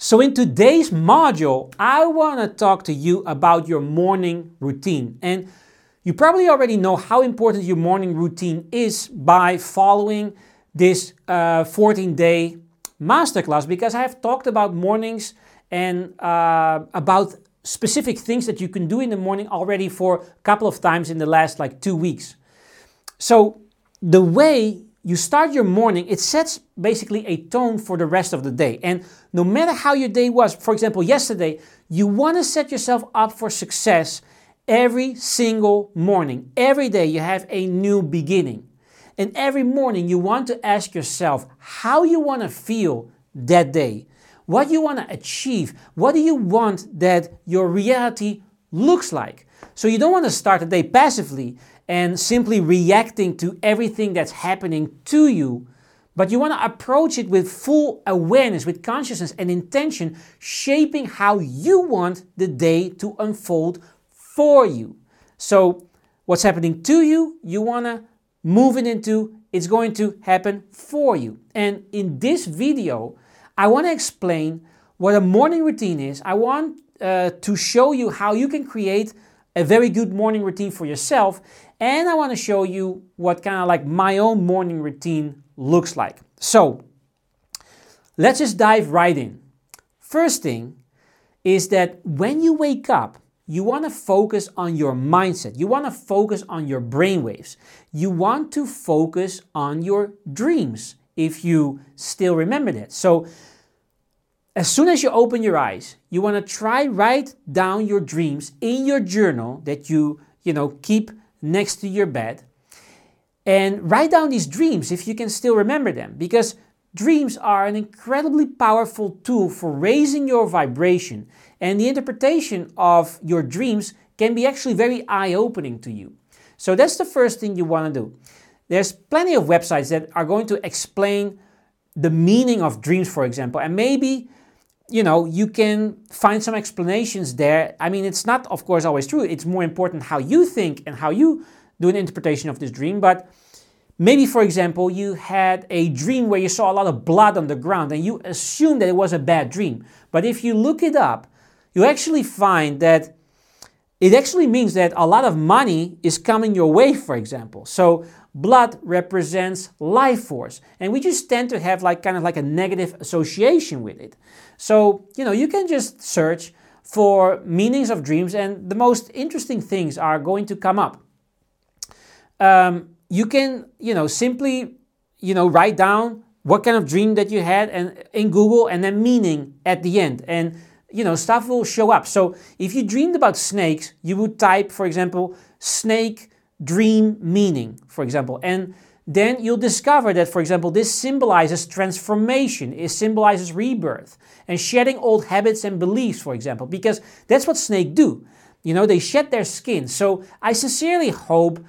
So in today's module, I want to talk to you about your morning routine. And you probably already know how important your morning routine is by following this 14-day masterclass, because I have talked about mornings and about specific things that you can do in the morning already for a couple of times in the last 2 weeks. So the way you start your morning, it sets basically a tone for the rest of the day. And no matter how your day was, for example, yesterday, you want to set yourself up for success every single morning. Every day you have a new beginning. And every morning you want to ask yourself how you want to feel that day. What you want to achieve. What do you want that your reality looks like? So you don't want to start the day passively and simply reacting to everything that's happening to you, but you want to approach it with full awareness, with consciousness and intention, shaping how you want the day to unfold for you. So what's happening to you, you want to move it into, it's going to happen for you. And in this video, I want to explain what a morning routine is. I want to show you how you can create a very good morning routine for yourself. And I want to show you what kind of my own morning routine looks like. So let's just dive right in. First thing is that when you wake up, you want to focus on your mindset. You want to focus on your brainwaves. You want to focus on your dreams, if you still remember that. So as soon as you open your eyes, you want to write down your dreams in your journal that you keep next to your bed, and write down these dreams if you can still remember them, because dreams are an incredibly powerful tool for raising your vibration, and the interpretation of your dreams can be actually very eye-opening to you. So that's the first thing you want to do. There's plenty of websites that are going to explain the meaning of dreams, for example, and maybe you can find some explanations there. I mean, it's not, of course, always true. It's more important how you think and how you do an interpretation of this dream. But maybe, for example, you had a dream where you saw a lot of blood on the ground and you assumed that it was a bad dream. But if you look it up, you actually find that it actually means that a lot of money is coming your way, for example. So blood represents life force. And we just tend to have kind of a negative association with it. So, you can just search for meanings of dreams and the most interesting things are going to come up. You can, simply, write down what kind of dream that you had and in Google, and then meaning at the end. And stuff will show up. So if you dreamed about snakes, you would type, for example, snake dream meaning, for example. And then you'll discover that, for example, this symbolizes transformation, it symbolizes rebirth and shedding old habits and beliefs, for example, because that's what snakes do. They shed their skin. So I sincerely hope,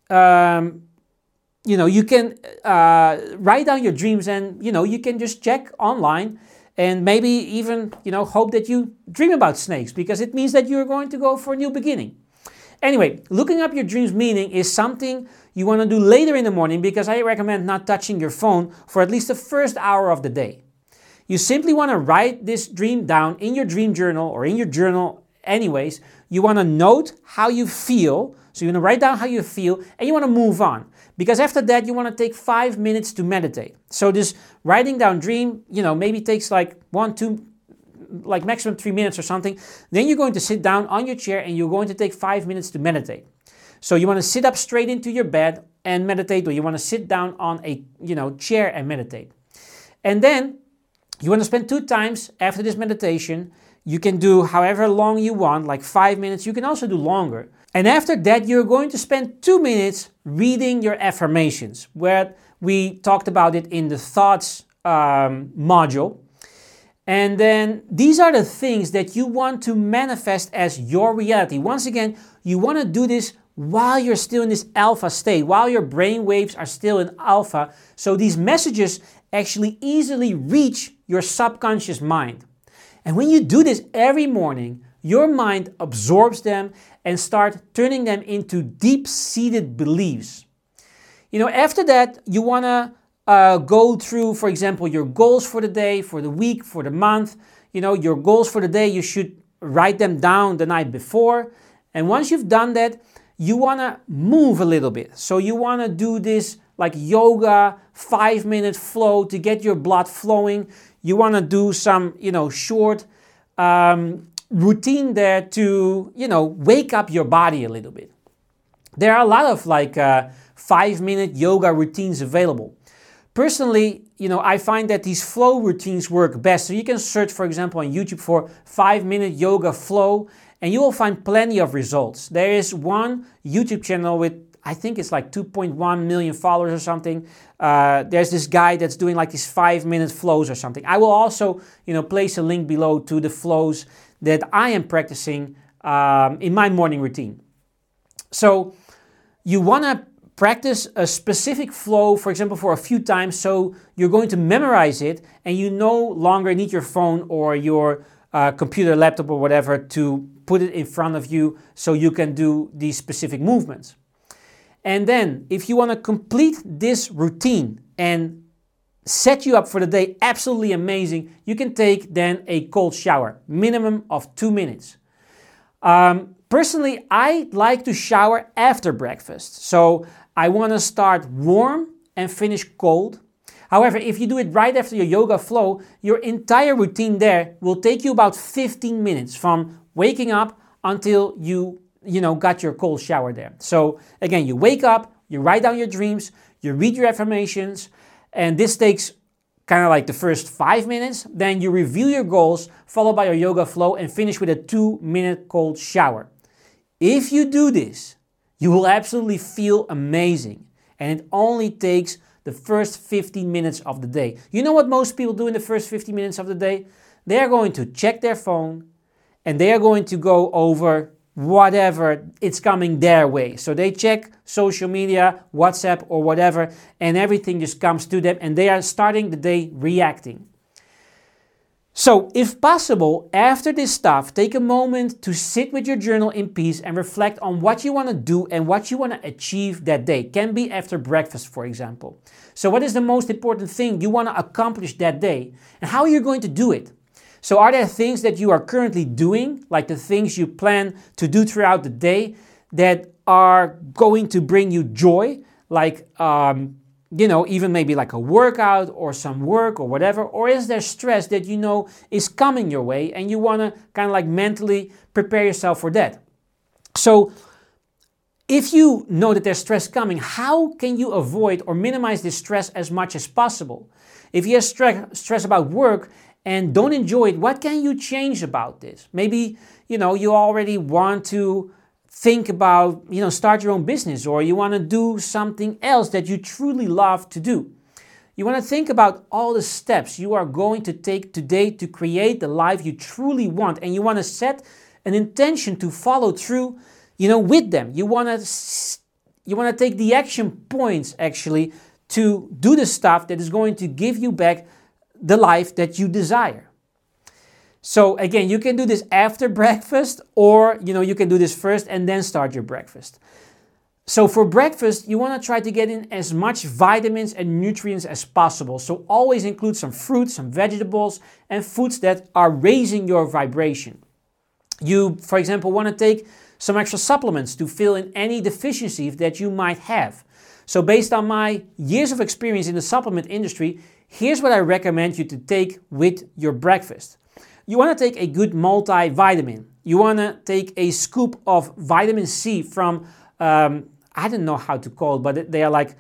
you can write down your dreams and, you can just check online. And maybe even, hope that you dream about snakes, because it means that you're going to go for a new beginning. Anyway, looking up your dream's meaning is something you want to do later in the morning, because I recommend not touching your phone for at least the first hour of the day. You simply want to write this dream down in your dream journal or in your journal anyways. You want to note how you feel. So you want to write down how you feel and you want to move on. Because after that, you want to take 5 minutes to meditate. So this writing down dream, maybe takes 1, 2, maximum 3 minutes or something. Then you're going to sit down on your chair and you're going to take 5 minutes to meditate. So you want to sit up straight into your bed and meditate, or you want to sit down on a, chair and meditate. And then you want to spend 2 times after this meditation. You can do however long you want, 5 minutes. You can also do longer. And after that, you're going to spend 2 minutes reading your affirmations, where we talked about it in the thoughts module. And then these are the things that you want to manifest as your reality. Once again, you want to do this while you're still in this alpha state, while your brain waves are still in alpha. So these messages actually easily reach your subconscious mind. And when you do this every morning, your mind absorbs them and start turning them into deep-seated beliefs. After that, you want to go through, for example, your goals for the day, for the week, for the month. your goals for the day, you should write them down the night before. And once you've done that, you want to move a little bit. So you want to do this like yoga 5-minute flow to get your blood flowing. You want to do some, short routine there to, wake up your body a little bit. There are a lot of 5-minute yoga routines available. Personally, I find that these flow routines work best. So you can search, for example, on YouTube for 5-minute yoga flow, and you will find plenty of results. There is one YouTube channel with, I think it's like 2.1 million followers or something. There's this guy that's doing like these 5-minute flows or something. I will also, place a link below to the flows that I am practicing in my morning routine. So you want to practice a specific flow, for example, for a few times, so you're going to memorize it and you no longer need your phone or your computer, laptop, or whatever to put it in front of you so you can do these specific movements. And then, if you want to complete this routine and set you up for the day absolutely amazing, you can take then a cold shower, minimum of 2 minutes. Personally, I like to shower after breakfast. So I want to start warm and finish cold. However, if you do it right after your yoga flow, your entire routine there will take you about 15 minutes from waking up until you got your cold shower there. So again, you wake up, you write down your dreams, you read your affirmations, and this takes kind of like the first 5 minutes. Then you review your goals, followed by your yoga flow, and finish with a 2-minute cold shower. If you do this, you will absolutely feel amazing. And it only takes the first 15 minutes of the day. You know what most people do in the first 15 minutes of the day? They are going to check their phone and they are going to go over whatever it's coming their way. So they check social media, WhatsApp or whatever, and everything just comes to them and they are starting the day reacting. So, if possible, after this stuff, take a moment to sit with your journal in peace and reflect on what you want to do and what you want to achieve that day. Can be after breakfast, for example. So, what is the most important thing you want to accomplish that day? And how are you going to do it? So, are there things that you are currently doing, like the things you plan to do throughout the day, that are going to bring you joy, like even maybe like a workout or some work or whatever? Or is there stress that is coming your way and you want to kind of like mentally prepare yourself for that? So if you know that there's stress coming, how can you avoid or minimize this stress as much as possible? If you have stress about work and don't enjoy it, what can you change about this? Maybe, you already want to think about, start your own business, or you want to do something else that you truly love to do. You want to think about all the steps you are going to take today to create the life you truly want, and you want to set an intention to follow through, with them. You want to take the action points actually to do the stuff that is going to give you back the life that you desire. So again, you can do this after breakfast, or you can do this first and then start your breakfast. So for breakfast, you want to try to get in as much vitamins and nutrients as possible. So always include some fruits, some vegetables, and foods that are raising your vibration. You, for example, want to take some extra supplements to fill in any deficiencies that you might have. So based on my years of experience in the supplement industry, here's what I recommend you to take with your breakfast. You want to take a good multivitamin. You want to take a scoop of vitamin C from, I don't know how to call it, but they are like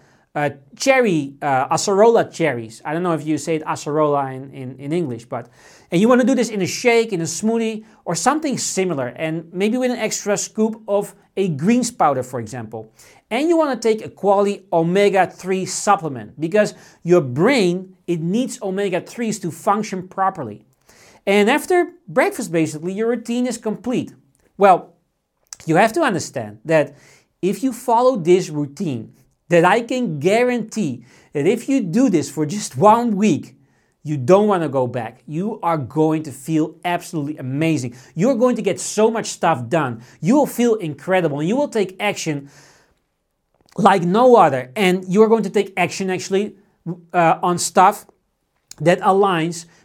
acerola cherries. I don't know if you say it acerola in English, and you want to do this in a shake, in a smoothie, or something similar, and maybe with an extra scoop of a greens powder, for example. And you want to take a quality omega-3 supplement, because your brain, it needs omega-3s to function properly. And after breakfast, basically, your routine is complete. Well, you have to understand that if you follow this routine, that I can guarantee that if you do this for just 1 week, you don't want to go back. You are going to feel absolutely amazing. You're going to get so much stuff done. You will feel incredible, and you will take action like no other. And you're going to take action actually on stuff that aligns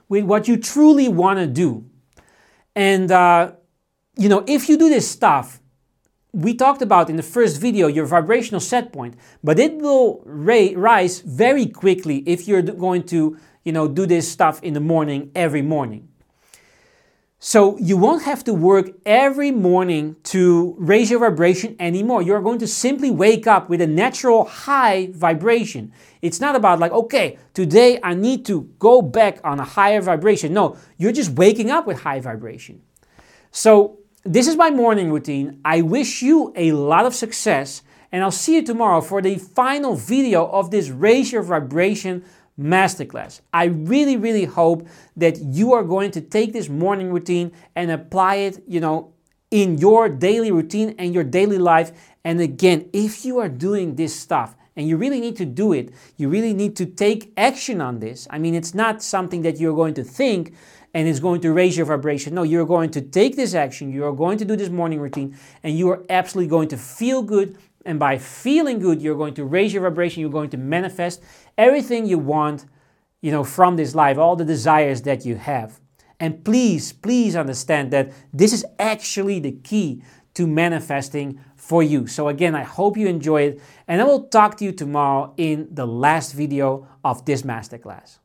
with what you truly want to do. And, if you do this stuff, we talked about in the first video your vibrational set point, but it will rise very quickly if you're going to, do this stuff in the morning, every morning. So you won't have to work every morning to raise your vibration anymore. You're going to simply wake up with a natural high vibration. It's not about like, okay, today I need to go back on a higher vibration. No, you're just waking up with high vibration. So this is my morning routine. I wish you a lot of success, and I'll see you tomorrow for the final video of this Raise Your Vibration Masterclass. I really, really hope that you are going to take this morning routine and apply it, in your daily routine and your daily life. And again, if you are doing this stuff, and you really need to do it, you really need to take action on this. I mean, it's not something that you're going to think and it's going to raise your vibration. No, you're going to take this action, you are going to do this morning routine, and you are absolutely going to feel good. And by feeling good, you're going to raise your vibration, you're going to manifest everything you want, from this life, all the desires that you have. And please, please understand that this is actually the key to manifesting for you. So again, I hope you enjoy it, and I will talk to you tomorrow in the last video of this masterclass.